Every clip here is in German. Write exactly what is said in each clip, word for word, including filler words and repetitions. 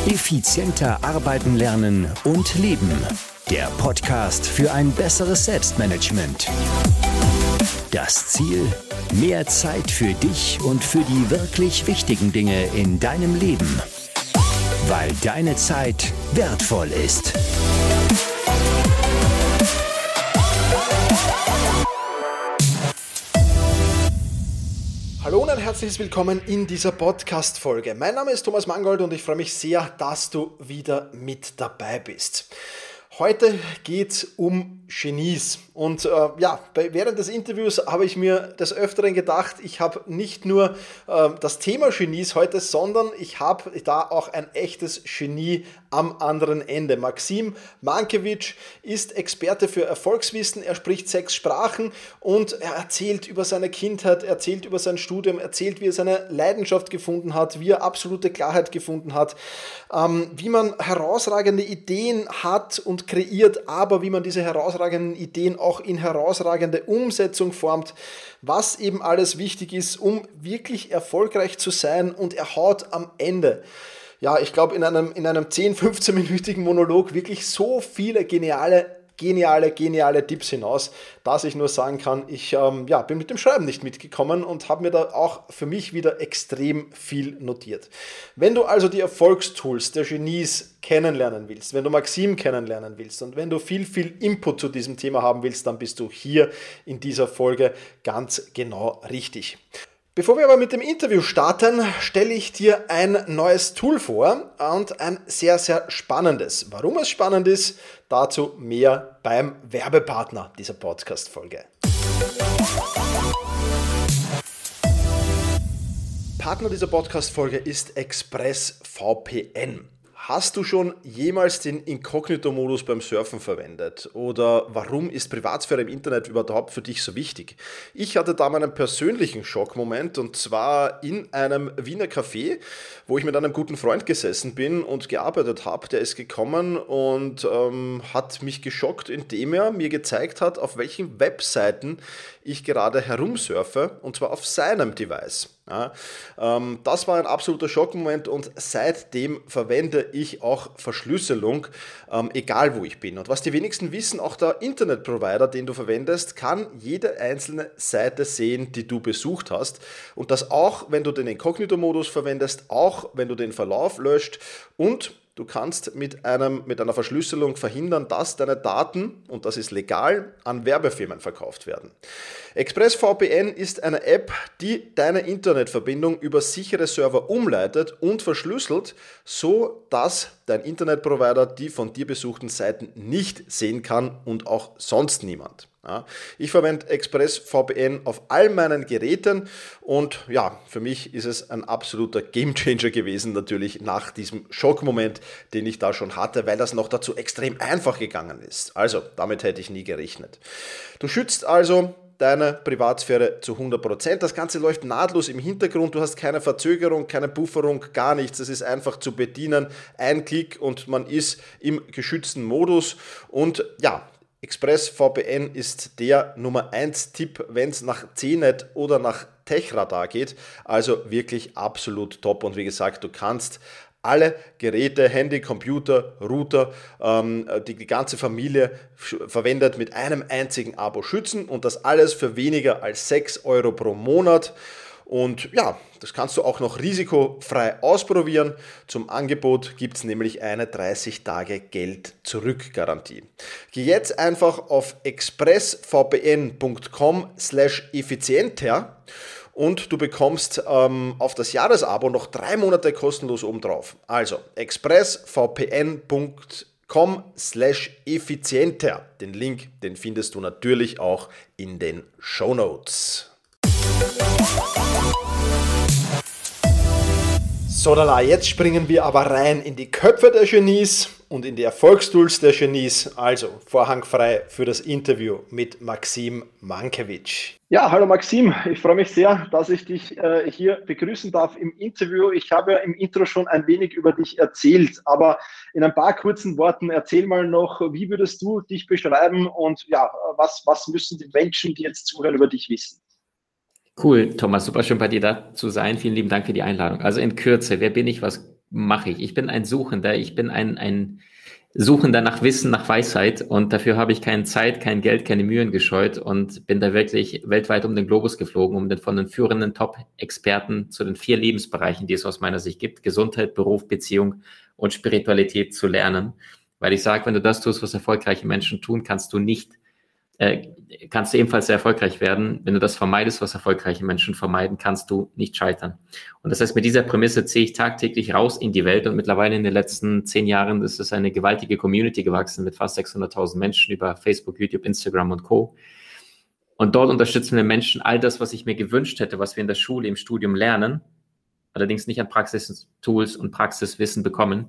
Effizienter arbeiten, lernen und leben. Der Podcast für ein besseres Selbstmanagement. Das Ziel: mehr Zeit für dich und für die wirklich wichtigen Dinge in deinem Leben. Weil deine Zeit wertvoll ist. Hallo und ein herzliches Willkommen in dieser Podcast-Folge. Mein Name ist Thomas Mangold und ich freue mich sehr, dass du wieder mit dabei bist. Heute geht es um Genies und äh, ja, bei, während des Interviews habe ich mir des Öfteren gedacht, ich habe nicht nur äh, das Thema Genies heute, sondern ich habe da auch ein echtes Genie am anderen Ende. Maxim Mankiewicz ist Experte für Erfolgswissen, er spricht sechs Sprachen und er erzählt über seine Kindheit, erzählt über sein Studium, erzählt, wie er seine Leidenschaft gefunden hat, wie er absolute Klarheit gefunden hat, ähm, wie man herausragende Ideen hat und kreiert, aber wie man diese herausragenden Ideen auch in herausragende Umsetzung formt, was eben alles wichtig ist, um wirklich erfolgreich zu sein, und er haut am Ende, ja, ich glaube in einem, in einem zehn-, fünfzehn-minütigen Monolog wirklich so viele geniale Geniale, geniale Tipps hinaus, dass ich nur sagen kann, ich ähm, ja, bin mit dem Schreiben nicht mitgekommen und habe mir da auch für mich wieder extrem viel notiert. Wenn du also die Erfolgstools der Genies kennenlernen willst, wenn du Maxim kennenlernen willst und wenn du viel, viel Input zu diesem Thema haben willst, dann bist du hier in dieser Folge ganz genau richtig. Bevor wir aber mit dem Interview starten, stelle ich dir ein neues Tool vor und ein sehr, sehr spannendes. Warum es spannend ist, dazu mehr beim Werbepartner dieser Podcast-Folge. Partner dieser Podcast-Folge ist ExpressVPN. Hast du schon jemals den Inkognito-Modus beim Surfen verwendet? Oder warum ist Privatsphäre im Internet überhaupt für dich so wichtig? Ich hatte da meinen persönlichen Schockmoment, und zwar in einem Wiener Café, wo ich mit einem guten Freund gesessen bin und gearbeitet habe. Der ist gekommen und ähm, hat mich geschockt, indem er mir gezeigt hat, auf welchen Webseiten ich gerade herumsurfe, und zwar auf seinem Device. Ja, ähm, das war ein absoluter Schockmoment, und seitdem verwende ich auch Verschlüsselung, ähm, egal wo ich bin. Und was die wenigsten wissen, auch der Internetprovider, den du verwendest, kann jede einzelne Seite sehen, die du besucht hast. Und das auch, wenn du den Inkognito-Modus verwendest, auch wenn du den Verlauf löscht, und du kannst mit, einem, mit einer Verschlüsselung verhindern, dass deine Daten, und das ist legal, an Werbefirmen verkauft werden. ExpressVPN ist eine App, die deine Internetverbindung über sichere Server umleitet und verschlüsselt, so dass dein Internetprovider die von dir besuchten Seiten nicht sehen kann und auch sonst niemand. Ja, ich verwende ExpressVPN auf all meinen Geräten, und ja, für mich ist es ein absoluter Gamechanger gewesen, natürlich nach diesem Schockmoment, den ich da schon hatte, weil das noch dazu extrem einfach gegangen ist. Also, damit hätte ich nie gerechnet. Du schützt also deine Privatsphäre zu hundert Prozent. Das Ganze läuft nahtlos im Hintergrund. Du hast keine Verzögerung, keine Pufferung, gar nichts. Es ist einfach zu bedienen. Ein Klick und man ist im geschützten Modus. Und ja, ExpressVPN ist der Nummer eins Tipp, wenn es nach C net oder nach Techradar geht. Also wirklich absolut top. Und wie gesagt, du kannst alle Geräte, Handy, Computer, Router, ähm, die, die ganze Familie verwendet mit einem einzigen Abo schützen, und das alles für weniger als sechs Euro pro Monat. Und ja, das kannst du auch noch risikofrei ausprobieren. Zum Angebot gibt es nämlich eine dreißig Tage Geld-Zurück-Garantie. Geh jetzt einfach auf expressvpn punkt com slash effizienter und du bekommst ähm, auf das Jahresabo noch drei Monate kostenlos obendrauf. Also expressvpn punkt com slash effizienter. Den Link, den findest du natürlich auch in den Shownotes. So, lala, jetzt springen wir aber rein in die Köpfe der Genies und in die Erfolgstools der Genies. Also, Vorhang frei für das Interview mit Maxim Mankiewicz. Ja, hallo Maxim, ich freue mich sehr, dass ich dich äh, hier begrüßen darf im Interview. Ich habe ja im Intro schon ein wenig über dich erzählt, aber in ein paar kurzen Worten erzähl mal noch, wie würdest du dich beschreiben und ja, was, was müssen die Menschen, die jetzt zuhören, über dich wissen? Cool, Thomas, super schön bei dir da zu sein. Vielen lieben Dank für die Einladung. Also in Kürze, wer bin ich, was mache ich. Ich bin ein Suchender, ich bin ein, ein Suchender nach Wissen, nach Weisheit und dafür habe ich keine Zeit, kein Geld, keine Mühen gescheut und bin da wirklich weltweit um den Globus geflogen, um den, von den führenden Top-Experten zu den vier Lebensbereichen, die es aus meiner Sicht gibt, Gesundheit, Beruf, Beziehung und Spiritualität zu lernen. Weil ich sage, wenn du das tust, was erfolgreiche Menschen tun, kannst du nicht Äh, kannst du ebenfalls sehr erfolgreich werden. Wenn du das vermeidest, was erfolgreiche Menschen vermeiden, kannst du nicht scheitern. Und das heißt, mit dieser Prämisse ziehe ich tagtäglich raus in die Welt und mittlerweile in den letzten zehn Jahren ist es eine gewaltige Community gewachsen mit fast sechshunderttausend Menschen über Facebook, YouTube, Instagram und Co. Und dort unterstützen wir Menschen all das, was ich mir gewünscht hätte, was wir in der Schule, im Studium lernen, allerdings nicht an Praxistools und Praxiswissen bekommen.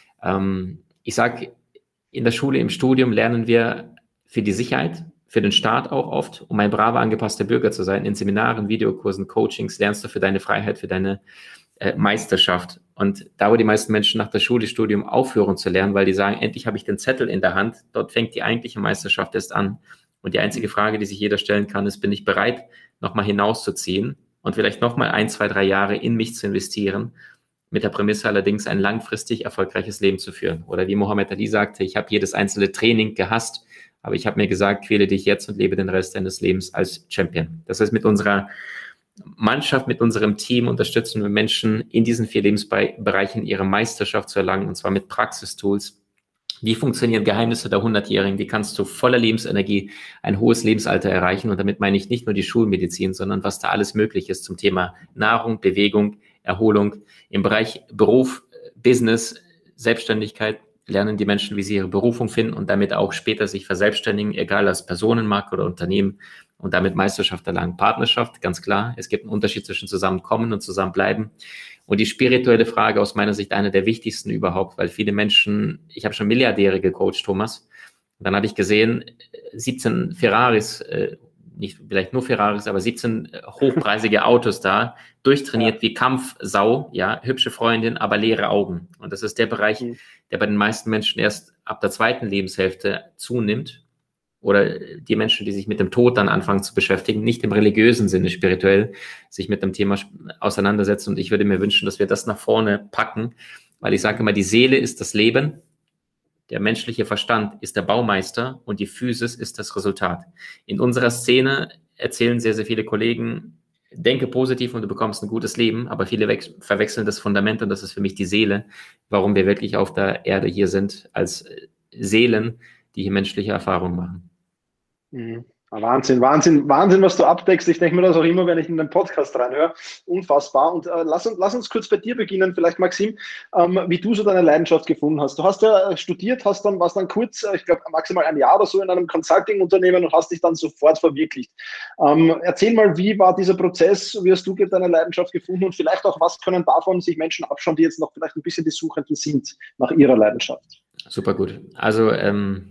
Ähm, ich sage, in der Schule, im Studium lernen wir für die Sicherheit, für den Staat auch oft, um ein braver, angepasster Bürger zu sein. In Seminaren, Videokursen, Coachings lernst du für deine Freiheit, für deine äh, Meisterschaft. Und da, wo die meisten Menschen nach der Schule, Studium aufhören zu lernen, weil die sagen, endlich habe ich den Zettel in der Hand, dort fängt die eigentliche Meisterschaft erst an. Und die einzige Frage, die sich jeder stellen kann, ist, bin ich bereit, nochmal hinauszuziehen und vielleicht nochmal ein, zwei, drei Jahre in mich zu investieren, mit der Prämisse allerdings ein langfristig erfolgreiches Leben zu führen. Oder wie Muhammad Ali sagte, ich habe jedes einzelne Training gehasst, aber ich habe mir gesagt, quäle dich jetzt und lebe den Rest deines Lebens als Champion. Das heißt, mit unserer Mannschaft, mit unserem Team unterstützen wir Menschen in diesen vier Lebensbereichen ihre Meisterschaft zu erlangen, und zwar mit Praxistools. Wie funktionieren Geheimnisse der Hundertjährigen? Wie kannst du voller Lebensenergie ein hohes Lebensalter erreichen? Und damit meine ich nicht nur die Schulmedizin, sondern was da alles möglich ist zum Thema Nahrung, Bewegung, Erholung. Im Bereich Beruf, Business, Selbstständigkeit lernen die Menschen, wie sie ihre Berufung finden und damit auch später sich verselbstständigen, egal als Personenmarke oder Unternehmen, und damit Meisterschaft erlangen. Partnerschaft, ganz klar. Es gibt einen Unterschied zwischen Zusammenkommen und Zusammenbleiben. Und die spirituelle Frage aus meiner Sicht eine der wichtigsten überhaupt, weil viele Menschen, ich habe schon Milliardäre gecoacht, Thomas, und dann habe ich gesehen, siebzehn Ferraris, äh, nicht vielleicht nur Ferraris, aber siebzehn hochpreisige Autos da, durchtrainiert ja. wie Kampfsau, ja, hübsche Freundin, aber leere Augen. Und das ist der Bereich, mhm. der bei den meisten Menschen erst ab der zweiten Lebenshälfte zunimmt. Oder die Menschen, die sich mit dem Tod dann anfangen zu beschäftigen, nicht im religiösen Sinne, spirituell, sich mit dem Thema auseinandersetzen. Und ich würde mir wünschen, dass wir das nach vorne packen, weil ich sage immer, die Seele ist das Leben, der menschliche Verstand ist der Baumeister und die Physis ist das Resultat. In unserer Szene erzählen sehr, sehr viele Kollegen, denke positiv und du bekommst ein gutes Leben, aber viele verwechseln das Fundament und das ist für mich die Seele, warum wir wirklich auf der Erde hier sind, als Seelen, die hier menschliche Erfahrungen machen. Mhm. Wahnsinn, Wahnsinn, Wahnsinn, was du abdeckst. Ich denke mir das auch immer, wenn ich in den Podcast reinhöre. Unfassbar. Und äh, lass, uns, lass uns kurz bei dir beginnen, vielleicht Maxim, ähm, wie du so deine Leidenschaft gefunden hast. Du hast ja studiert, hast dann, warst dann kurz, ich glaube maximal ein Jahr oder so in einem Consulting-Unternehmen und hast dich dann sofort verwirklicht. Ähm, erzähl mal, wie war dieser Prozess, wie hast du deine Leidenschaft gefunden und vielleicht auch, was können davon sich Menschen abschauen, die jetzt noch vielleicht ein bisschen die Suchenden sind nach ihrer Leidenschaft? Super gut. Also, ähm,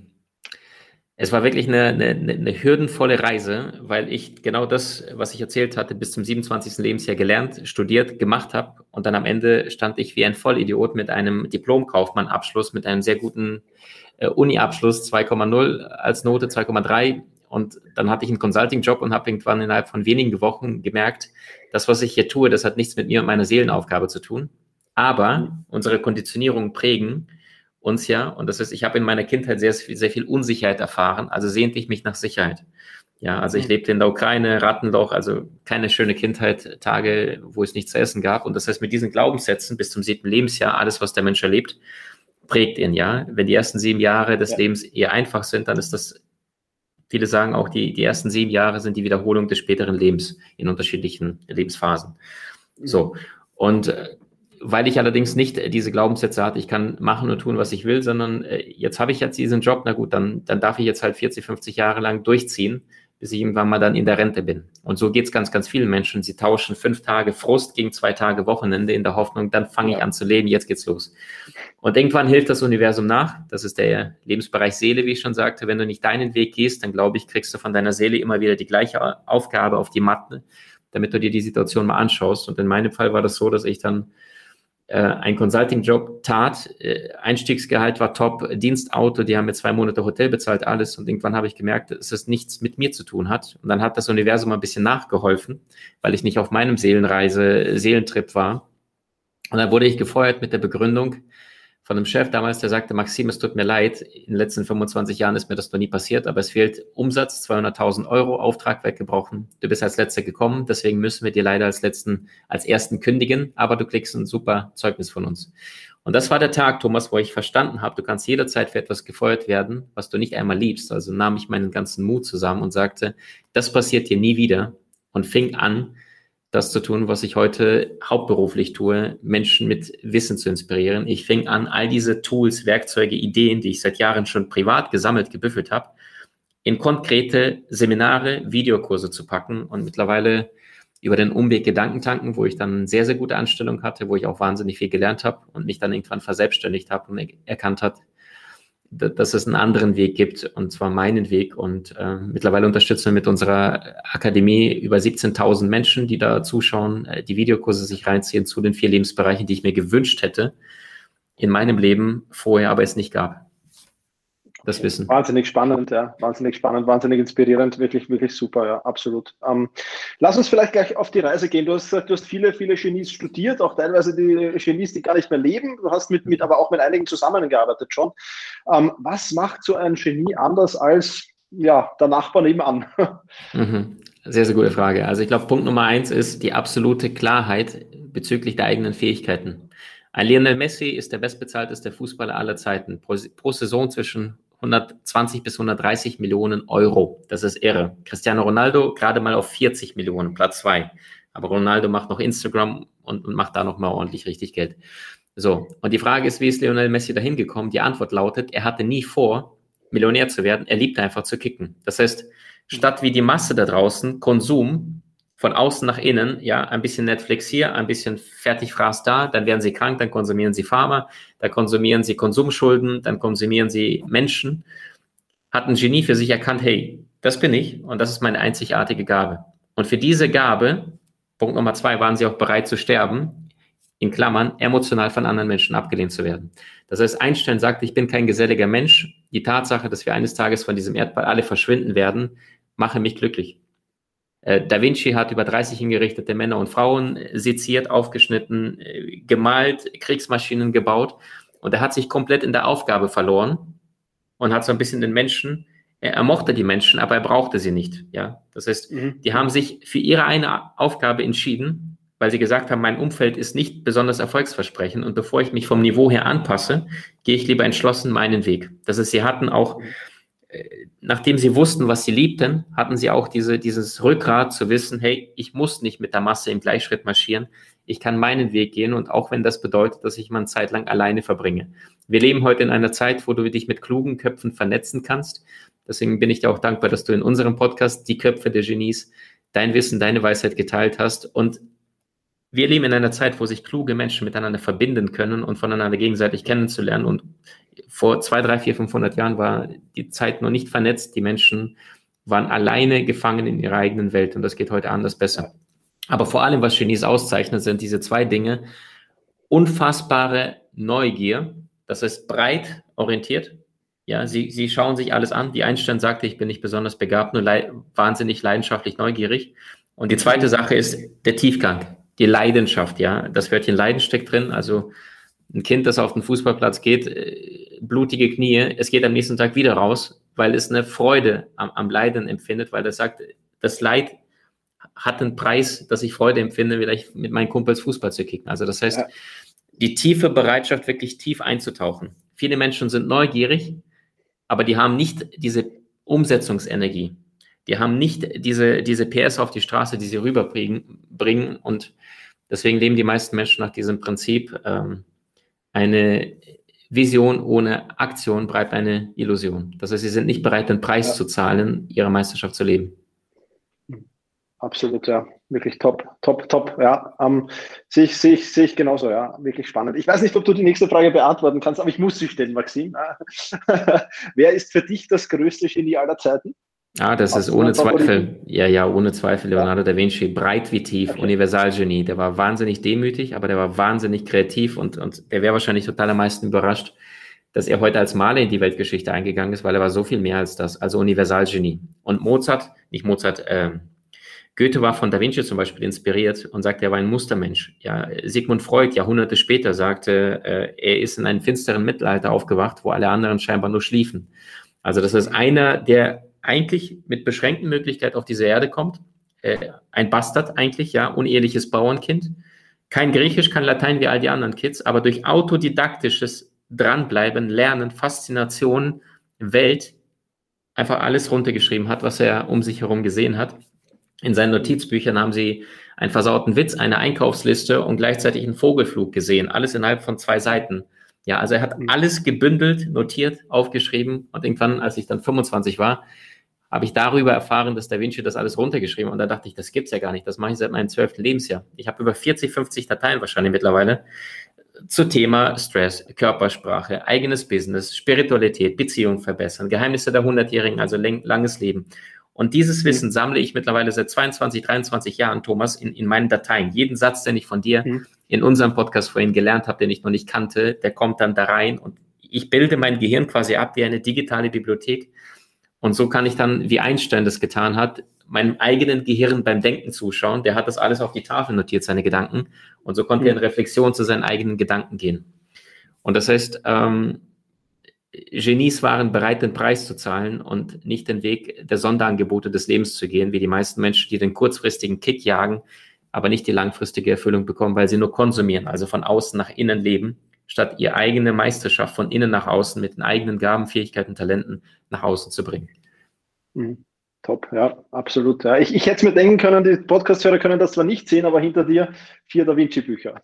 es war wirklich eine, eine, eine hürdenvolle Reise, weil ich genau das, was ich erzählt hatte, bis zum siebenundzwanzigsten Lebensjahr gelernt, studiert, gemacht habe. Und dann am Ende stand ich wie ein Vollidiot mit einem Diplom-Kaufmann-Abschluss, mit einem sehr guten äh, Uni-Abschluss, zwei Komma null als Note, zwei Komma drei. Und dann hatte ich einen Consulting-Job und habe irgendwann innerhalb von wenigen Wochen gemerkt, das, was ich hier tue, das hat nichts mit mir und meiner Seelenaufgabe zu tun. Aber unsere Konditionierungen prägen uns ja, und das ist, ich habe in meiner Kindheit sehr, sehr viel Unsicherheit erfahren, also sehnte ich mich nach Sicherheit. Ja, also ich lebte in der Ukraine, Rattenloch, also keine schöne Kindheit, Tage, wo es nichts zu essen gab. Und das heißt, mit diesen Glaubenssätzen bis zum siebten Lebensjahr, alles, was der Mensch erlebt, prägt ihn, ja. Wenn die ersten sieben Jahre des ja. Lebens eher einfach sind, dann ist das, viele sagen auch, die, die ersten sieben Jahre sind die Wiederholung des späteren Lebens in unterschiedlichen Lebensphasen. So, und weil ich allerdings nicht diese Glaubenssätze hatte, ich kann machen und tun, was ich will, sondern äh, jetzt habe ich jetzt diesen Job, na gut, dann, dann darf ich jetzt halt vierzig, fünfzig Jahre lang durchziehen, bis ich irgendwann mal dann in der Rente bin. Und so geht es ganz, ganz vielen Menschen. Sie tauschen fünf Tage Frust gegen zwei Tage Wochenende in der Hoffnung, dann fange ja. ich an zu leben, jetzt geht's los. Und irgendwann hilft das Universum nach. Das ist der Lebensbereich Seele, wie ich schon sagte. Wenn du nicht deinen Weg gehst, dann glaube ich, kriegst du von deiner Seele immer wieder die gleiche Aufgabe auf die Matte, damit du dir die Situation mal anschaust. Und in meinem Fall war das so, dass ich dann ein Consulting-Job tat, Einstiegsgehalt war top, Dienstauto, die haben mir zwei Monate Hotel bezahlt, alles, und irgendwann habe ich gemerkt, dass es nichts mit mir zu tun hat, und dann hat das Universum ein bisschen nachgeholfen, weil ich nicht auf meinem Seelenreise, Seelentrip war, Und dann wurde ich gefeuert mit der Begründung von einem Chef damals, der sagte, Maxim, es tut mir leid, in den letzten fünfundzwanzig Jahren ist mir das noch nie passiert, aber es fehlt Umsatz, zweihunderttausend Euro, Auftrag weggebrochen. Du bist als Letzter gekommen, deswegen müssen wir dir leider als Letzten, als Ersten kündigen, aber du kriegst ein super Zeugnis von uns. Und das war der Tag, Thomas, wo ich verstanden habe, du kannst jederzeit für etwas gefeuert werden, was du nicht einmal liebst. Also nahm ich meinen ganzen Mut zusammen und sagte, das passiert dir nie wieder und fing an, das zu tun, was ich heute hauptberuflich tue, Menschen mit Wissen zu inspirieren. Ich fing an, all diese Tools, Werkzeuge, Ideen, die ich seit Jahren schon privat gesammelt, gebüffelt habe, in konkrete Seminare, Videokurse zu packen und mittlerweile über den Umweg Gedankentanken, wo ich dann eine sehr, sehr gute Anstellung hatte, wo ich auch wahnsinnig viel gelernt habe und mich dann irgendwann verselbstständigt habe und erkannt hat, dass es einen anderen Weg gibt, und zwar meinen Weg. Und äh, mittlerweile unterstützen wir mit unserer Akademie über siebzehntausend Menschen, die da zuschauen, äh, die Videokurse sich reinziehen zu den vier Lebensbereichen, die ich mir gewünscht hätte in meinem Leben, vorher aber es nicht gab. Das Wissen. Wahnsinnig spannend, ja, wahnsinnig spannend, wahnsinnig inspirierend, wirklich, wirklich super, ja, absolut. Ähm, lass uns vielleicht gleich auf die Reise gehen. Du hast gesagt, du hast viele, viele Genies studiert, auch teilweise die Genies, die gar nicht mehr leben. Du hast mit, mit aber auch mit einigen zusammengearbeitet schon. Ähm, was macht so ein Genie anders als, ja, der Nachbar nebenan? Mhm. Sehr, sehr gute Frage. Also ich glaube, Punkt Nummer eins ist die absolute Klarheit bezüglich der eigenen Fähigkeiten. Ein Lionel Messi ist der bestbezahlteste Fußballer aller Zeiten. Pro, pro Saison zwischen hundertzwanzig bis hundertdreißig Millionen Euro. Das ist irre. Cristiano Ronaldo gerade mal auf vierzig Millionen, Platz zwei. Aber Ronaldo macht noch Instagram und, und macht da noch mal ordentlich richtig Geld. So, und die Frage ist, wie ist Lionel Messi dahin gekommen? Die Antwort lautet, er hatte nie vor, Millionär zu werden. Er liebte einfach zu kicken. Das heißt, statt wie die Masse da draußen, Konsum, von außen nach innen, ja, ein bisschen Netflix hier, ein bisschen Fertigfraß da, dann werden sie krank, dann konsumieren sie Pharma, dann konsumieren sie Konsumschulden, dann konsumieren sie Menschen. Hat ein Genie für sich erkannt, hey, das bin ich und das ist meine einzigartige Gabe. Und für diese Gabe, Punkt Nummer zwei, waren sie auch bereit zu sterben, in Klammern, emotional von anderen Menschen abgelehnt zu werden. Das heißt, Einstein sagte, ich bin kein geselliger Mensch. Die Tatsache, dass wir eines Tages von diesem Erdball alle verschwinden werden, mache mich glücklich. Da Vinci hat über dreißig hingerichtete Männer und Frauen seziert, aufgeschnitten, gemalt, Kriegsmaschinen gebaut. Und er hat sich komplett in der Aufgabe verloren und hat so ein bisschen den Menschen, er mochte die Menschen, aber er brauchte sie nicht. Ja? Das heißt, mhm. die haben sich für ihre eine Aufgabe entschieden, weil sie gesagt haben, mein Umfeld ist nicht besonders erfolgsversprechend und bevor ich mich vom Niveau her anpasse, gehe ich lieber entschlossen meinen Weg. Das heißt, sie hatten auch... Nachdem sie wussten, was sie liebten, hatten sie auch diese, dieses Rückgrat zu wissen, hey, ich muss nicht mit der Masse im Gleichschritt marschieren, ich kann meinen Weg gehen und auch wenn das bedeutet, dass ich mal eine Zeit lang alleine verbringe. Wir leben heute in einer Zeit, wo du dich mit klugen Köpfen vernetzen kannst. Deswegen bin ich dir auch dankbar, dass du in unserem Podcast die Köpfe der Genies, dein Wissen, deine Weisheit geteilt hast. Und wir leben in einer Zeit, wo sich kluge Menschen miteinander verbinden können und voneinander gegenseitig kennenzulernen. Und vor zwei, drei, vier, fünfhundert Jahren war die Zeit noch nicht vernetzt. Die Menschen waren alleine gefangen in ihrer eigenen Welt und das geht heute anders besser. Aber vor allem, was Genies auszeichnet, sind diese zwei Dinge. Unfassbare Neugier, das heißt breit orientiert. Ja, sie, sie schauen sich alles an. Wie Einstein sagte, ich bin nicht besonders begabt, nur lei- wahnsinnig leidenschaftlich neugierig. Und die zweite Sache ist der Tiefgang, die Leidenschaft. Ja, das Wörtchen Leiden steckt drin. Also ein Kind, das auf den Fußballplatz geht, äh, blutige Knie, es geht am nächsten Tag wieder raus, weil es eine Freude am, am Leiden empfindet, weil es sagt, das Leid hat einen Preis, dass ich Freude empfinde, vielleicht mit meinen Kumpels Fußball zu kicken. Also das heißt, ja. die tiefe Bereitschaft, wirklich tief einzutauchen. Viele Menschen sind neugierig, aber die haben nicht diese Umsetzungsenergie. Die haben nicht diese, diese P S auf die Straße, die sie rüberbringen bringen. Und deswegen leben die meisten Menschen nach diesem Prinzip, ähm, eine Vision ohne Aktion bleibt eine Illusion. Das heißt, sie sind nicht bereit, den Preis ja. zu zahlen, ihre Meisterschaft zu leben. Absolut, ja. Wirklich top, top, top. Ja, ähm, sehe ich, sehe ich, sehe ich genauso, ja. Wirklich spannend. Ich weiß nicht, ob du die nächste Frage beantworten kannst, aber ich muss sie stellen, Maxim. Wer ist für dich das größte Genie aller Zeiten? Ah, das ist ohne Zweifel, ja, ja, ohne Zweifel Leonardo da Vinci, breit wie tief, okay. Universalgenie. Der war wahnsinnig demütig, aber der war wahnsinnig kreativ und, und der wäre wahrscheinlich total am meisten überrascht, dass er heute als Maler in die Weltgeschichte eingegangen ist, weil er war so viel mehr als das, also Universalgenie. Und Mozart, nicht Mozart, äh, Goethe war von Da Vinci zum Beispiel inspiriert und sagte, er war ein Mustermensch. Ja, Sigmund Freud, Jahrhunderte später, sagte, äh, er ist in einem finsteren Mittelalter aufgewacht, wo alle anderen scheinbar nur schliefen. Also das ist einer, der eigentlich mit beschränkten Möglichkeiten auf diese Erde kommt, äh, ein Bastard eigentlich, ja, uneheliches Bauernkind, kein Griechisch, kein Latein wie all die anderen Kids, aber durch autodidaktisches Dranbleiben, Lernen, Faszination, Welt, einfach alles runtergeschrieben hat, was er um sich herum gesehen hat. In seinen Notizbüchern haben sie einen versauten Witz, eine Einkaufsliste und gleichzeitig einen Vogelflug gesehen. Alles innerhalb von zwei Seiten. Ja, also er hat alles gebündelt, notiert, aufgeschrieben und irgendwann, als ich dann fünfundzwanzig war, habe ich darüber erfahren, dass Da Vinci das alles runtergeschrieben hat. Und da dachte ich, das gibt's ja gar nicht. Das mache ich seit meinem zwölften Lebensjahr. Ich habe über vierzig, fünfzig Dateien wahrscheinlich mittlerweile zu Thema Stress, Körpersprache, eigenes Business, Spiritualität, Beziehung verbessern, Geheimnisse der Hundertjährigen, also langes Leben. Und dieses Wissen sammle ich mittlerweile seit zweiundzwanzig, dreiundzwanzig Jahren, Thomas, in, in meinen Dateien. Jeden Satz, den ich von dir mhm. in unserem Podcast vorhin gelernt habe, den ich noch nicht kannte, der kommt dann da rein und ich bilde mein Gehirn quasi ab wie eine digitale Bibliothek. Und so kann ich dann, wie Einstein das getan hat, meinem eigenen Gehirn beim Denken zuschauen. Der hat das alles auf die Tafel notiert, seine Gedanken. Und so konnte mhm. er in Reflexion zu seinen eigenen Gedanken gehen. Und das heißt, ähm, Genies waren bereit, den Preis zu zahlen und nicht den Weg der Sonderangebote des Lebens zu gehen, wie die meisten Menschen, die den kurzfristigen Kick jagen, aber nicht die langfristige Erfüllung bekommen, weil sie nur konsumieren, also von außen nach innen leben, statt ihre eigene Meisterschaft von innen nach außen mit den eigenen Gaben, Fähigkeiten, Talenten nach außen zu bringen. Mhm. Top, ja, absolut. Ja. Ich, ich hätte es mir denken können, die Podcast-Hörer können das zwar nicht sehen, aber hinter dir vier Da Vinci-Bücher.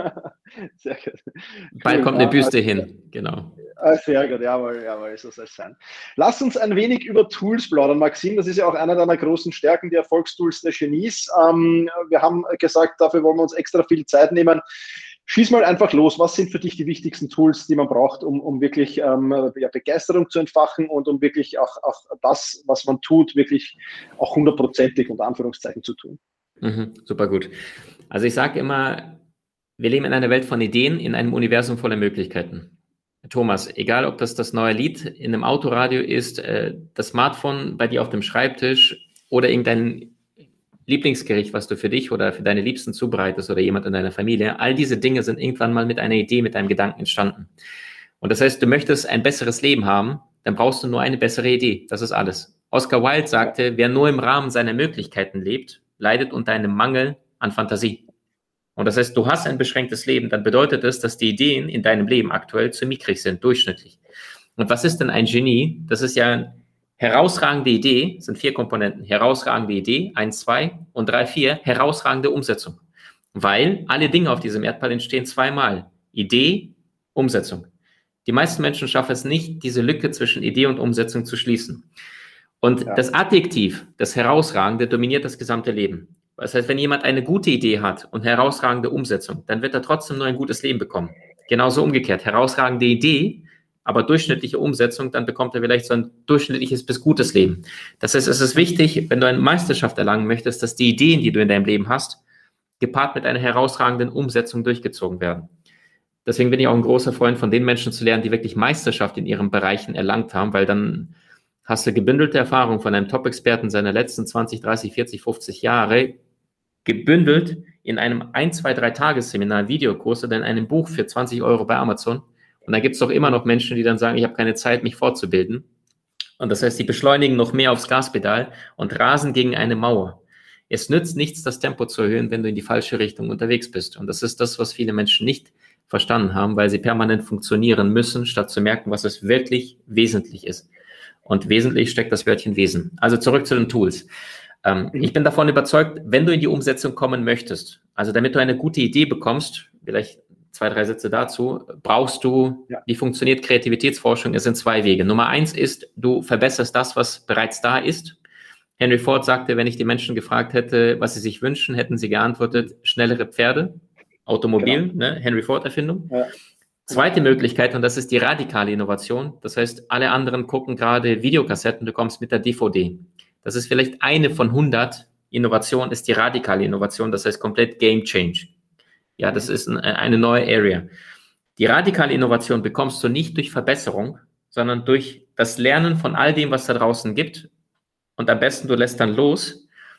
Sehr gut. Bald cool, kommt ja, eine Büste also, hin, genau. Sehr gut, jawohl, jawohl, so soll es sein. Lass uns ein wenig über Tools plaudern, Maxim. Das ist ja auch einer deiner großen Stärken, die Erfolgstools der Genies. Ähm, wir haben gesagt, dafür wollen wir uns extra viel Zeit nehmen. Schieß mal einfach los. Was sind für dich die wichtigsten Tools, die man braucht, um, um wirklich ähm, ja, Begeisterung zu entfachen und um wirklich auch, auch das, was man tut, wirklich auch hundertprozentig unter Anführungszeichen zu tun? Mhm, super gut. Also ich sage immer, wir leben in einer Welt von Ideen, in einem Universum voller Möglichkeiten. Thomas, egal ob das das neue Lied in einem Autoradio ist, äh, das Smartphone bei dir auf dem Schreibtisch oder irgendein Lieblingsgericht, was du für dich oder für deine Liebsten zubereitest oder jemand in deiner Familie, all diese Dinge sind irgendwann mal mit einer Idee, mit einem Gedanken entstanden. Und das heißt, du möchtest ein besseres Leben haben, dann brauchst du nur eine bessere Idee. Das ist alles. Oscar Wilde sagte, wer nur im Rahmen seiner Möglichkeiten lebt, leidet unter einem Mangel an Fantasie. Und das heißt, du hast ein beschränktes Leben, dann bedeutet es, dass die Ideen in deinem Leben aktuell zu mickrig sind, durchschnittlich. Und was ist denn ein Genie? Das ist ja herausragende Idee, sind vier Komponenten. Herausragende Idee, eins, zwei und drei, vier, herausragende Umsetzung. Weil alle Dinge auf diesem Erdball entstehen zweimal. Idee, Umsetzung. Die meisten Menschen schaffen es nicht, diese Lücke zwischen Idee und Umsetzung zu schließen. Und ja. das Adjektiv, das Herausragende, dominiert das gesamte Leben. Das heißt, wenn jemand eine gute Idee hat und herausragende Umsetzung, dann wird er trotzdem nur ein gutes Leben bekommen. Genauso umgekehrt. Herausragende Idee, aber durchschnittliche Umsetzung, dann bekommt er vielleicht so ein durchschnittliches bis gutes Leben. Das heißt, es ist wichtig, wenn du eine Meisterschaft erlangen möchtest, dass die Ideen, die du in deinem Leben hast, gepaart mit einer herausragenden Umsetzung durchgezogen werden. Deswegen bin ich auch ein großer Freund von den Menschen zu lernen, die wirklich Meisterschaft in ihren Bereichen erlangt haben, weil dann hast du gebündelte Erfahrung von einem Top-Experten seiner letzten zwanzig, dreißig, vierzig, fünfzig Jahre, gebündelt in einem ein, zwei, drei Tagesseminar, Videokurs oder in einem Buch für zwanzig Euro bei Amazon. Und da gibt es doch immer noch Menschen, die dann sagen, ich habe keine Zeit, mich fortzubilden. Und das heißt, die beschleunigen noch mehr aufs Gaspedal und rasen gegen eine Mauer. Es nützt nichts, das Tempo zu erhöhen, wenn du in die falsche Richtung unterwegs bist. Und das ist das, was viele Menschen nicht verstanden haben, weil sie permanent funktionieren müssen, statt zu merken, was es wirklich wesentlich ist. Und wesentlich steckt das Wörtchen Wesen. Also zurück zu den Tools. Ähm, ich bin davon überzeugt, wenn du in die Umsetzung kommen möchtest, also damit du eine gute Idee bekommst, vielleicht zwei, drei Sätze dazu, brauchst du, ja. wie funktioniert Kreativitätsforschung? Es sind zwei Wege. Nummer eins ist, du verbesserst das, was bereits da ist. Henry Ford sagte, wenn ich die Menschen gefragt hätte, was sie sich wünschen, hätten sie geantwortet, schnellere Pferde, Automobil, genau. ne? Henry Ford-Erfindung. Ja. Zweite Möglichkeit, und das ist die radikale Innovation. Das heißt, alle anderen gucken gerade Videokassetten, du kommst mit der D V D. Das ist vielleicht eine von hundert Innovationen, ist die radikale Innovation, das heißt komplett Game Change. Ja, das ist ein, eine neue Area. Die radikale Innovation bekommst du nicht durch Verbesserung, sondern durch das Lernen von all dem, was da draußen gibt. Und am besten, du lässt dann los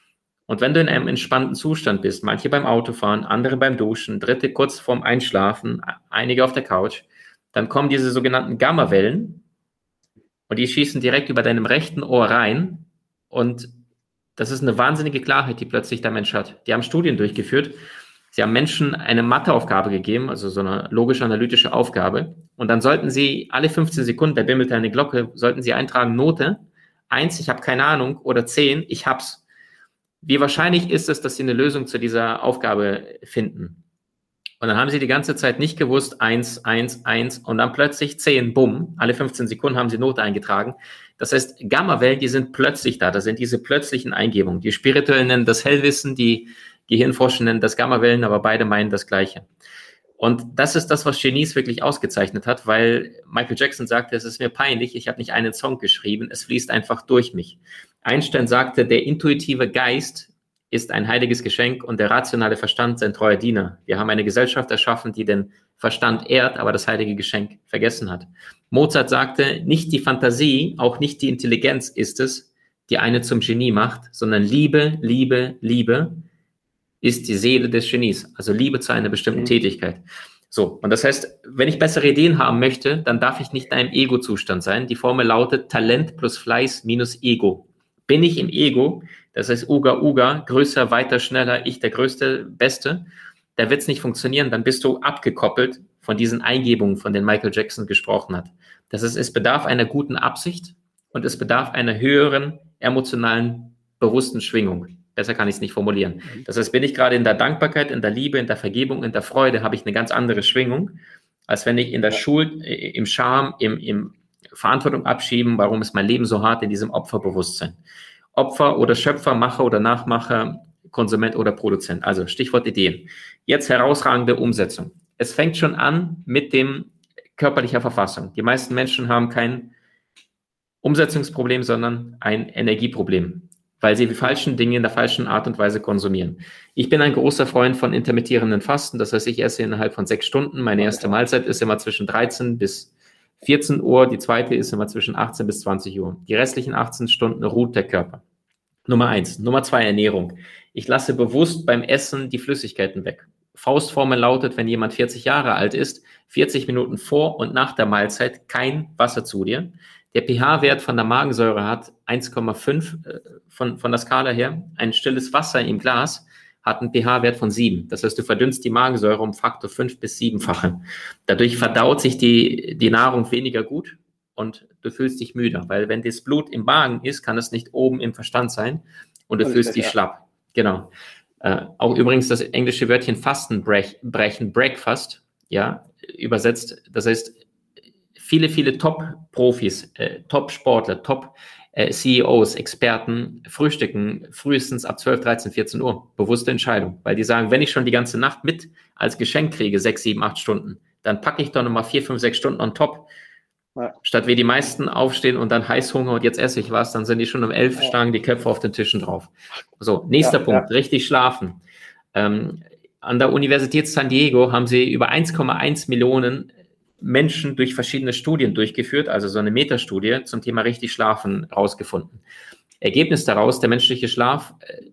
Und wenn du in einem entspannten Zustand bist, manche beim Autofahren, andere beim Duschen, dritte kurz vorm Einschlafen, einige auf der Couch, dann kommen diese sogenannten Gammawellen und die schießen direkt über deinem rechten Ohr rein und das ist eine wahnsinnige Klarheit, die plötzlich der Mensch hat. Die haben Studien durchgeführt. Sie haben Menschen eine Matheaufgabe gegeben, also so eine logisch-analytische Aufgabe. Und dann sollten sie alle fünfzehn Sekunden, da bimmelte eine Glocke, sollten sie eintragen, Note, eins, ich habe keine Ahnung, oder zehn, ich hab's. Wie wahrscheinlich ist es, dass sie eine Lösung zu dieser Aufgabe finden? Und dann haben sie die ganze Zeit nicht gewusst, eins, eins, eins und dann plötzlich zehn, bumm, alle fünfzehn Sekunden haben sie Note eingetragen. Das heißt, Gammawellen, die sind plötzlich da, das sind diese plötzlichen Eingebungen. Die Spirituellen nennen das Hellwissen, die Gehirnforscher nennen das Gammawellen, aber beide meinen das Gleiche. Und das ist das, was Genies wirklich ausgezeichnet hat, weil Michael Jackson sagte, es ist mir peinlich, ich habe nicht einen Song geschrieben, es fließt einfach durch mich. Einstein sagte, der intuitive Geist ist ein heiliges Geschenk und der rationale Verstand sein treuer Diener. Wir haben eine Gesellschaft erschaffen, die den Verstand ehrt, aber das heilige Geschenk vergessen hat. Mozart sagte, nicht die Fantasie, auch nicht die Intelligenz ist es, die eine zum Genie macht, sondern Liebe, Liebe, Liebe ist die Seele des Genies, also Liebe zu einer bestimmten mhm. Tätigkeit. So, und das heißt, wenn ich bessere Ideen haben möchte, dann darf ich nicht in einem Ego-Zustand sein. Die Formel lautet Talent plus Fleiß minus Ego. Bin ich im Ego, das heißt Uga Uga, größer, weiter, schneller, ich der Größte, Beste, da wird es nicht funktionieren, dann bist du abgekoppelt von diesen Eingebungen, von denen Michael Jackson gesprochen hat. Das heißt, es bedarf einer guten Absicht und es bedarf einer höheren emotionalen, bewussten Schwingung. Besser kann ich es nicht formulieren. Das heißt, bin ich gerade in der Dankbarkeit, in der Liebe, in der Vergebung, in der Freude, habe ich eine ganz andere Schwingung, als wenn ich in der Schuld, im Scham, im, im Verantwortung abschieben, warum ist mein Leben so hart, in diesem Opferbewusstsein. Opfer oder Schöpfer, Macher oder Nachmacher, Konsument oder Produzent. Also Stichwort Ideen. Jetzt herausragende Umsetzung. Es fängt schon an mit dem körperlicher Verfassung. Die meisten Menschen haben kein Umsetzungsproblem, sondern ein Energieproblem, weil sie die falschen Dinge in der falschen Art und Weise konsumieren. Ich bin ein großer Freund von intermittierenden Fasten. Das heißt, ich esse innerhalb von sechs Stunden. Meine erste Mahlzeit ist immer zwischen dreizehn bis vierzehn Uhr. Die zweite ist immer zwischen achtzehn bis zwanzig Uhr. Die restlichen achtzehn Stunden ruht der Körper. Nummer eins. Nummer zwei, Ernährung. Ich lasse bewusst beim Essen die Flüssigkeiten weg. Faustformel lautet, wenn jemand vierzig Jahre alt ist, vierzig Minuten vor und nach der Mahlzeit kein Wasser zu dir. Der pH-Wert von der Magensäure hat eins Komma fünf äh, von, von der Skala her. Ein stilles Wasser im Glas hat einen pH-Wert von sieben. Das heißt, du verdünnst die Magensäure um Faktor fünf bis siebenfache. Dadurch verdaut sich die, die Nahrung weniger gut und du fühlst dich müde. Weil wenn das Blut im Magen ist, kann es nicht oben im Verstand sein und du und fühlst dich ja. schlapp. Genau. Äh, auch übrigens das englische Wörtchen Fasten brechen, Breakfast, ja, übersetzt. Das heißt, viele, viele Top-Profis, äh, Top-Sportler, Top-C E Os, Experten frühstücken frühestens ab zwölf, dreizehn, vierzehn Uhr. Bewusste Entscheidung, weil die sagen, wenn ich schon die ganze Nacht mit als Geschenk kriege, sechs, sieben, acht Stunden, dann packe ich doch nochmal vier, fünf, sechs Stunden on top. Ja. Statt wie die meisten aufstehen und dann Heißhunger und jetzt esse ich was, dann sind die schon um elf, ja. schlagen die Köpfe auf den Tischen drauf. So, nächster ja, Punkt, ja. richtig schlafen. Ähm, an der Universität San Diego haben sie über eins Komma eins Millionen Menschen durch verschiedene Studien durchgeführt, also so eine Metastudie zum Thema richtig schlafen rausgefunden. Ergebnis daraus, der menschliche Schlaf,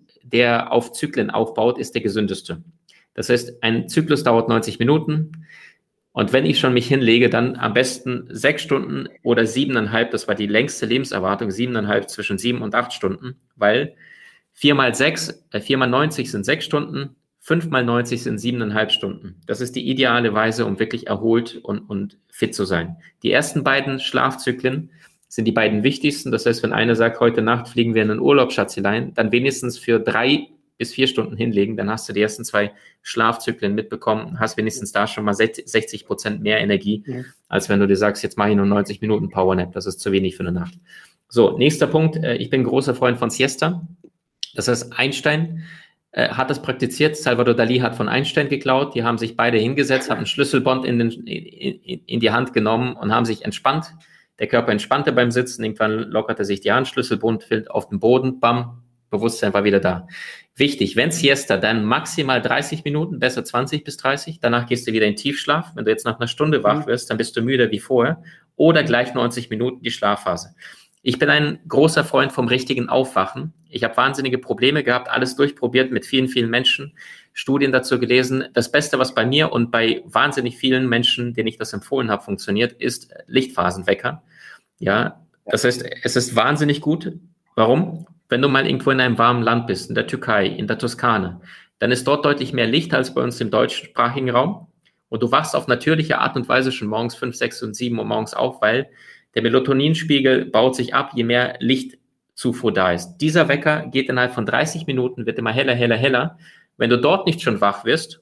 der auf Zyklen aufbaut, ist der gesündeste. Das heißt, ein Zyklus dauert neunzig Minuten und wenn ich schon mich hinlege, dann am besten sechs Stunden oder siebeneinhalb, das war die längste Lebenserwartung, siebeneinhalb zwischen sieben und acht Stunden, weil vier mal sechs, äh, vier mal neunzig sind sechs Stunden, fünf mal neunzig sind siebeneinhalb Stunden. Das ist die ideale Weise, um wirklich erholt und, und fit zu sein. Die ersten beiden Schlafzyklen sind die beiden wichtigsten. Das heißt, wenn einer sagt, heute Nacht fliegen wir in den Urlaub, Schatzelein, dann wenigstens für drei bis vier Stunden hinlegen. Dann hast du die ersten zwei Schlafzyklen mitbekommen, hast wenigstens da schon mal sechzig Prozent mehr Energie, ja. als wenn du dir sagst, jetzt mache ich nur neunzig Minuten Powernap. Das ist zu wenig für eine Nacht. So, nächster Punkt. Ich bin ein großer Freund von Siesta. Das heißt, Einstein hat das praktiziert. Salvador Dalí hat von Einstein geklaut. Die haben sich beide hingesetzt, haben einen Schlüsselbund in, den, in, in die Hand genommen und haben sich entspannt. Der Körper entspannte beim Sitzen. Irgendwann lockerte sich die Hand, Schlüsselbund fällt auf den Boden, bam, Bewusstsein war wieder da. Wichtig, wenn Siesta, dann maximal dreißig Minuten, besser zwanzig bis dreißig. Danach gehst du wieder in Tiefschlaf. Wenn du jetzt nach einer Stunde wach wirst, dann bist du müde wie vorher. Oder gleich neunzig Minuten die Schlafphase. Ich bin ein großer Freund vom richtigen Aufwachen. Ich habe wahnsinnige Probleme gehabt, alles durchprobiert mit vielen, vielen Menschen, Studien dazu gelesen. Das Beste, was bei mir und bei wahnsinnig vielen Menschen, denen ich das empfohlen habe, funktioniert, ist Lichtphasenwecker. Ja, das heißt, es ist wahnsinnig gut. Warum? Wenn du mal irgendwo in einem warmen Land bist, in der Türkei, in der Toskana, dann ist dort deutlich mehr Licht als bei uns im deutschsprachigen Raum. Und du wachst auf natürliche Art und Weise schon morgens fünf, sechs und sieben Uhr morgens auf, weil der Melatoninspiegel baut sich ab, je mehr Lichtzufuhr da ist. Dieser Wecker geht innerhalb von dreißig Minuten, wird immer heller, heller, heller. Wenn du dort nicht schon wach wirst,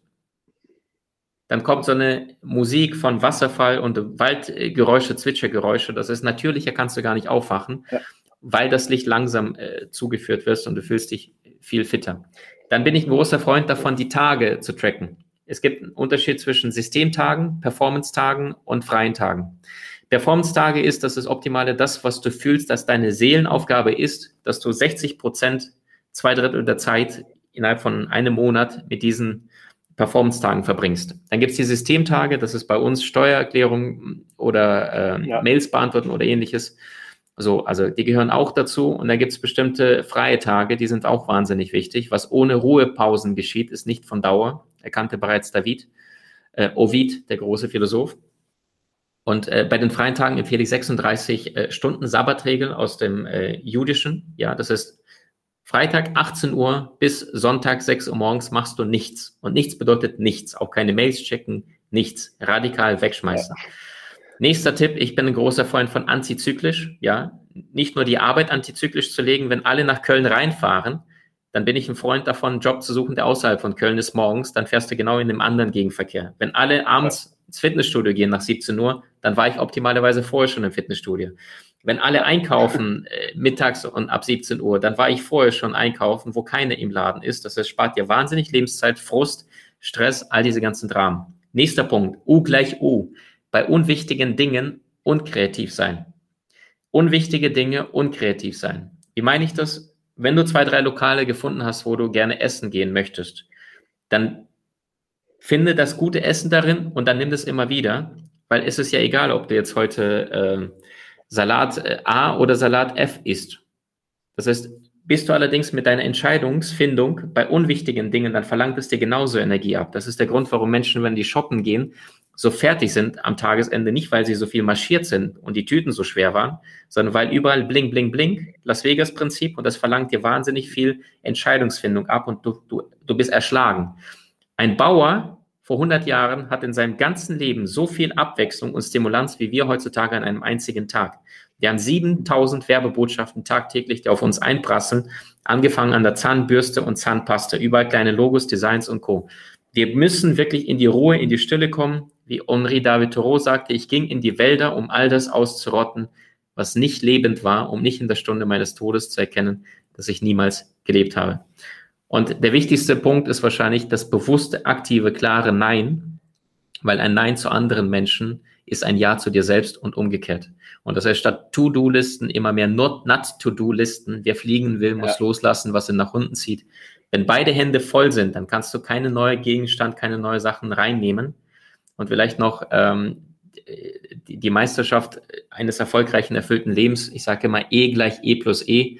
dann kommt so eine Musik von Wasserfall und Waldgeräusche, Zwitschergeräusche. Das ist natürlicher, kannst du gar nicht aufwachen, ja, weil das Licht langsam äh, zugeführt wird und du fühlst dich viel fitter. Dann bin ich ein großer Freund davon, die Tage zu tracken. Es gibt einen Unterschied zwischen Systemtagen, Performance-Tagen und freien Tagen. Performance-Tage ist, das ist optimale, das, was du fühlst, dass deine Seelenaufgabe ist, dass du sechzig Prozent, zwei Drittel der Zeit innerhalb von einem Monat mit diesen Performance-Tagen verbringst. Dann gibt es die Systemtage, das ist bei uns Steuererklärung oder äh, ja. Mails beantworten oder ähnliches. So, also die gehören auch dazu. Und dann gibt es bestimmte freie Tage, die sind auch wahnsinnig wichtig. Was ohne Ruhepausen geschieht, ist nicht von Dauer. Er kannte bereits David, äh, Ovid, der große Philosoph. Und äh, bei den freien Tagen empfehle ich sechsunddreißig äh, Stunden Sabbatregel aus dem äh, Jüdischen. Ja, das ist Freitag achtzehn Uhr bis Sonntag sechs Uhr morgens machst du nichts. Und nichts bedeutet nichts. Auch keine Mails checken, nichts. Radikal wegschmeißen. Ja. Nächster Tipp, ich bin ein großer Freund von antizyklisch. Ja, nicht nur die Arbeit antizyklisch zu legen, wenn alle nach Köln reinfahren, dann bin ich ein Freund davon, einen Job zu suchen, der außerhalb von Köln ist morgens, dann fährst du genau in dem anderen Gegenverkehr. Wenn alle abends ja. ins Fitnessstudio gehen nach siebzehn Uhr, dann war ich optimalerweise vorher schon im Fitnessstudio. Wenn alle einkaufen äh, mittags und ab siebzehn Uhr, dann war ich vorher schon einkaufen, wo keine im Laden ist. Das heißt, spart dir wahnsinnig Lebenszeit, Frust, Stress, all diese ganzen Dramen. Nächster Punkt, U gleich U. Bei unwichtigen Dingen unkreativ sein. Unwichtige Dinge unkreativ sein. Wie meine ich das? Wenn du zwei, drei Lokale gefunden hast, wo du gerne essen gehen möchtest, dann finde das gute Essen darin und dann nimm das immer wieder, weil es ist ja egal, ob du jetzt heute äh, Salat äh, A oder Salat F isst. Das heißt, bist du allerdings mit deiner Entscheidungsfindung bei unwichtigen Dingen, dann verlangt es dir genauso Energie ab. Das ist der Grund, warum Menschen, wenn die shoppen gehen, so fertig sind am Tagesende, nicht weil sie so viel marschiert sind und die Tüten so schwer waren, sondern weil überall bling, bling, bling, Las Vegas-Prinzip, und das verlangt dir wahnsinnig viel Entscheidungsfindung ab und du, du, du bist erschlagen. Ein Bauer vor hundert Jahren hat in seinem ganzen Leben so viel Abwechslung und Stimulanz wie wir heutzutage an einem einzigen Tag. Wir haben siebentausend Werbebotschaften tagtäglich, die auf uns einprasseln, angefangen an der Zahnbürste und Zahnpasta, überall kleine Logos, Designs und Co. Wir müssen wirklich in die Ruhe, in die Stille kommen. Wie Henri David Thoreau sagte, ich ging in die Wälder, um all das auszurotten, was nicht lebend war, um nicht in der Stunde meines Todes zu erkennen, dass ich niemals gelebt habe. Und der wichtigste Punkt ist wahrscheinlich das bewusste, aktive, klare Nein, weil ein Nein zu anderen Menschen ist ein Ja zu dir selbst und umgekehrt. Und das heißt, statt To-Do-Listen immer mehr Not-To-Do-Listen. Wer fliegen will, muss ja. loslassen, was ihn nach unten zieht. Wenn beide Hände voll sind, dann kannst du keine neue Gegenstand, keine neue Sachen reinnehmen. Und vielleicht noch ähm, die, die Meisterschaft eines erfolgreichen, erfüllten Lebens. Ich sage immer E gleich E plus E.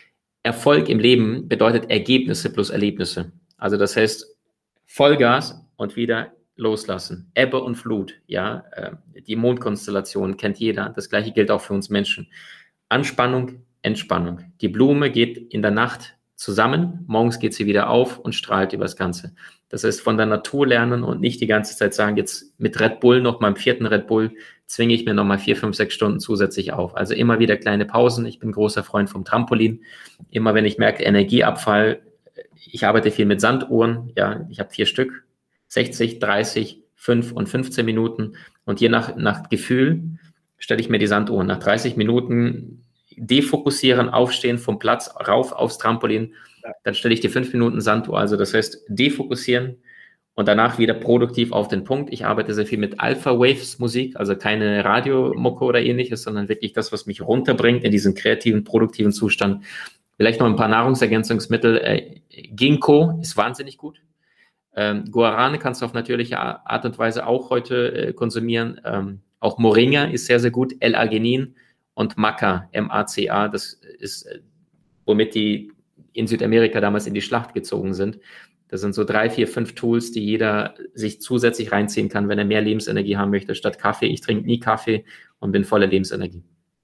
Erfolg im Leben bedeutet Ergebnisse plus Erlebnisse. Also das heißt Vollgas und wieder loslassen. Ebbe und Flut, ja. Die Mondkonstellation kennt jeder. Das Gleiche gilt auch für uns Menschen. Anspannung, Entspannung. Die Blume geht in der Nacht zusammen, morgens geht sie wieder auf und strahlt über das Ganze. Das heißt, von der Natur lernen und nicht die ganze Zeit sagen, jetzt mit Red Bull, noch mal im vierten Red Bull, zwinge ich mir noch mal vier, fünf, sechs Stunden zusätzlich auf. Also immer wieder kleine Pausen. Ich bin großer Freund vom Trampolin. Immer wenn ich merke, Energieabfall, ich arbeite viel mit Sanduhren, ja, ich habe vier Stück, sechzig, dreißig, fünf und fünfzehn Minuten. Und je nach, nach Gefühl stelle ich mir die Sanduhren. Nach dreißig Minuten defokussieren, aufstehen vom Platz, rauf aufs Trampolin, dann stelle ich die fünf Minuten Sanduhr, also das heißt defokussieren und danach wieder produktiv auf den Punkt. Ich arbeite sehr viel mit Alpha-Waves-Musik, also keine Radiomucke oder ähnliches, sondern wirklich das, was mich runterbringt in diesen kreativen, produktiven Zustand. Vielleicht noch ein paar Nahrungsergänzungsmittel. Äh, Ginkgo ist wahnsinnig gut. Ähm, Guarane kannst du auf natürliche Art und Weise auch heute äh, konsumieren. Ähm, auch Moringa ist sehr, sehr gut. L-Arginin und Maca, M A C A, das ist, womit die in Südamerika damals in die Schlacht gezogen sind. Das sind so drei, vier, fünf Tools, die jeder sich zusätzlich reinziehen kann, wenn er mehr Lebensenergie haben möchte statt Kaffee. Ich trinke nie Kaffee und bin voller Lebensenergie.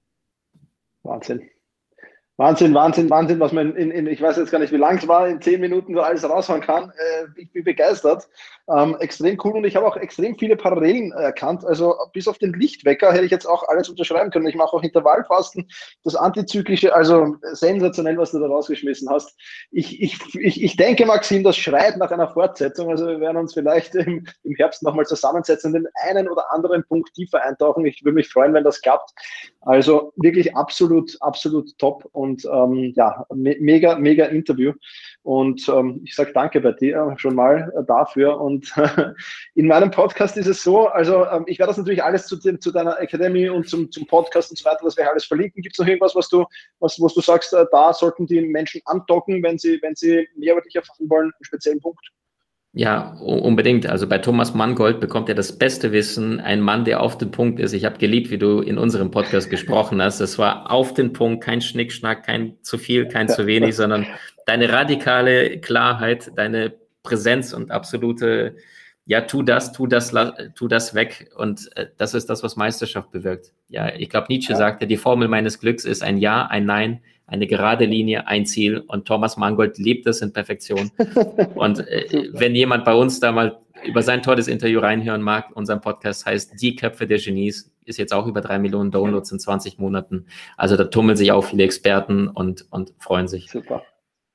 Wahnsinn. Wahnsinn, Wahnsinn, Wahnsinn, was man in, in ich weiß jetzt gar nicht, wie lang es war, in zehn Minuten so alles raushauen kann. Äh, ich bin begeistert. Ähm, extrem cool und ich habe auch extrem viele Parallelen erkannt. Also bis auf den Lichtwecker hätte ich jetzt auch alles unterschreiben können. Ich mache auch Intervallfasten, das Antizyklische, also sensationell, was du da rausgeschmissen hast. Ich, ich, ich, ich denke, Maxim, das schreit nach einer Fortsetzung. Also wir werden uns vielleicht im, im Herbst nochmal zusammensetzen und den einen oder anderen Punkt tiefer eintauchen. Ich würde mich freuen, wenn das klappt. Also wirklich absolut, absolut top und ähm, ja, me mega, mega Interview. Und ähm, ich sage danke bei dir schon mal äh, dafür. Und äh, in meinem Podcast ist es so, also ähm, ich werde das natürlich alles zu, zu deiner Academy und zum, zum Podcast und so weiter, das werde ich alles verlinken. Gibt es noch irgendwas, was du, was, was du sagst, äh, da sollten die Menschen andocken, wenn sie, wenn sie mehr über dich erfahren wollen, einen speziellen Punkt? Ja, unbedingt. Also bei Thomas Mangold bekommt er das beste Wissen. Ein Mann, der auf den Punkt ist. Ich habe geliebt, wie du in unserem Podcast gesprochen hast. Das war auf den Punkt, kein Schnickschnack, kein zu viel, kein zu wenig, sondern deine radikale Klarheit, deine Präsenz und absolute, ja, tu das, tu das, tu das weg. Und das ist das, was Meisterschaft bewirkt. Ja, ich glaube, Nietzsche ja. sagte, die Formel meines Glücks ist ein Ja, ein Nein, eine gerade Linie, ein Ziel. Und Thomas Mangold lebt das in Perfektion. Und äh, wenn jemand bei uns da mal über sein tolles Interview reinhören mag, unser Podcast heißt Die Köpfe der Genies, ist jetzt auch über drei Millionen Downloads in zwanzig Monaten. Also da tummeln sich auch viele Experten und, und freuen sich. Super.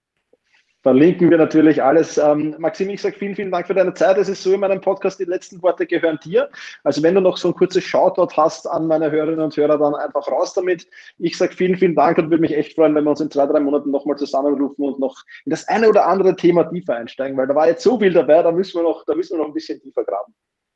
Verlinken wir natürlich alles. Ähm, Maxim, ich sage vielen, vielen Dank für deine Zeit. Es ist so in meinem Podcast, die letzten Worte gehören dir. Also wenn du noch so ein kurzes Shoutout hast an meine Hörerinnen und Hörer, dann einfach raus damit. Ich sage vielen, vielen Dank und würde mich echt freuen, wenn wir uns in zwei, drei Monaten nochmal zusammenrufen und noch in das eine oder andere Thema tiefer einsteigen, weil da war jetzt so viel dabei, da müssen wir noch, da müssen wir noch ein bisschen tiefer graben.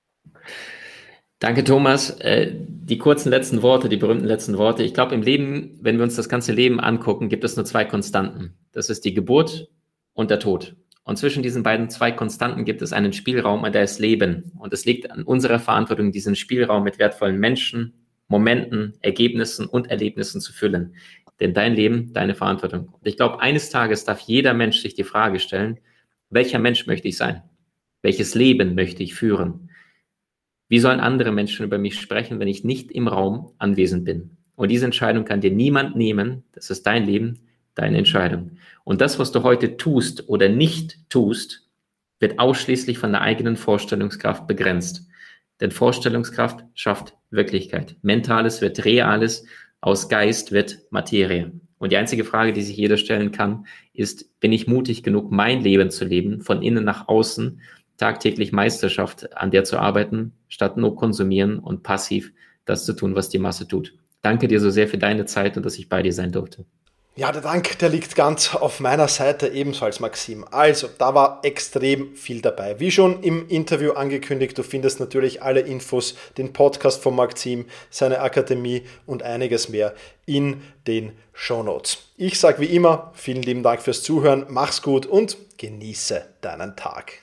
Danke, Thomas. Die kurzen letzten Worte, die berühmten letzten Worte. Ich glaube, im Leben, wenn wir uns das ganze Leben angucken, gibt es nur zwei Konstanten. Das ist die Geburt und der Tod. Und zwischen diesen beiden zwei Konstanten gibt es einen Spielraum, und der ist Leben. Und es liegt an unserer Verantwortung, diesen Spielraum mit wertvollen Menschen, Momenten, Ergebnissen und Erlebnissen zu füllen. Denn dein Leben, deine Verantwortung. Und ich glaube, eines Tages darf jeder Mensch sich die Frage stellen, welcher Mensch möchte ich sein? Welches Leben möchte ich führen? Wie sollen andere Menschen über mich sprechen, wenn ich nicht im Raum anwesend bin? Und diese Entscheidung kann dir niemand nehmen. Das ist dein Leben, deine Entscheidung. Und das, was du heute tust oder nicht tust, wird ausschließlich von der eigenen Vorstellungskraft begrenzt. Denn Vorstellungskraft schafft Wirklichkeit. Mentales wird Reales, aus Geist wird Materie. Und die einzige Frage, die sich jeder stellen kann, ist, bin ich mutig genug, mein Leben zu leben, von innen nach außen, tagtäglich Meisterschaft an der zu arbeiten, statt nur konsumieren und passiv das zu tun, was die Masse tut. Danke dir so sehr für deine Zeit und dass ich bei dir sein durfte. Ja, der Dank, der liegt ganz auf meiner Seite ebenfalls, Maxim. Also, da war extrem viel dabei. Wie schon im Interview angekündigt, du findest natürlich alle Infos, den Podcast von Maxim, seine Akademie und einiges mehr in den Shownotes. Ich sage wie immer, vielen lieben Dank fürs Zuhören, mach's gut und genieße deinen Tag.